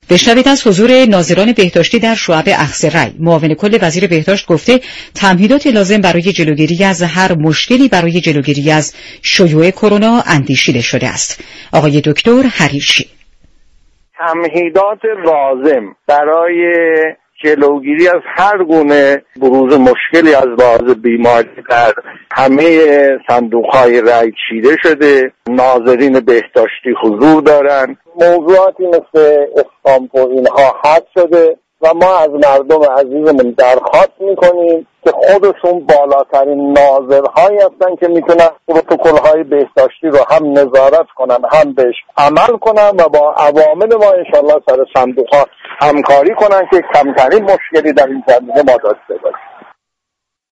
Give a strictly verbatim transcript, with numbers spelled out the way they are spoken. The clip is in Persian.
بشنوید از حضور ناظران بهداشتی در شعب اخذ رأی. معاون کل وزیر بهداشت گفته تمهیدات لازم برای جلوگیری از هر مشکلی برای جلوگیری از شیوع کرونا اندیشیده شده است. آقای دکتر حریرچی: تمهیدات لازم برای جلوگیری از هر گونه بروز مشکلی از لحاظ بیماری در همه صندوق‌های رأی چیده شده. ناظرین بهداشتی حضور دارند. موضوعاتی مثل اسکامپ و اینها حذف شده و ما از مردم عزیزمون درخواست میکنیم که خودشون بالاترین ناظرهایی هستن که میتونن پروتکل‌های بهداشتی رو هم نظارت کنن هم بهش عمل کنن و با عوامل ما انشالله سر صندوق‌ها همکاری کنن که کمترین مشکلی در این زمینه ما داشته باشیم.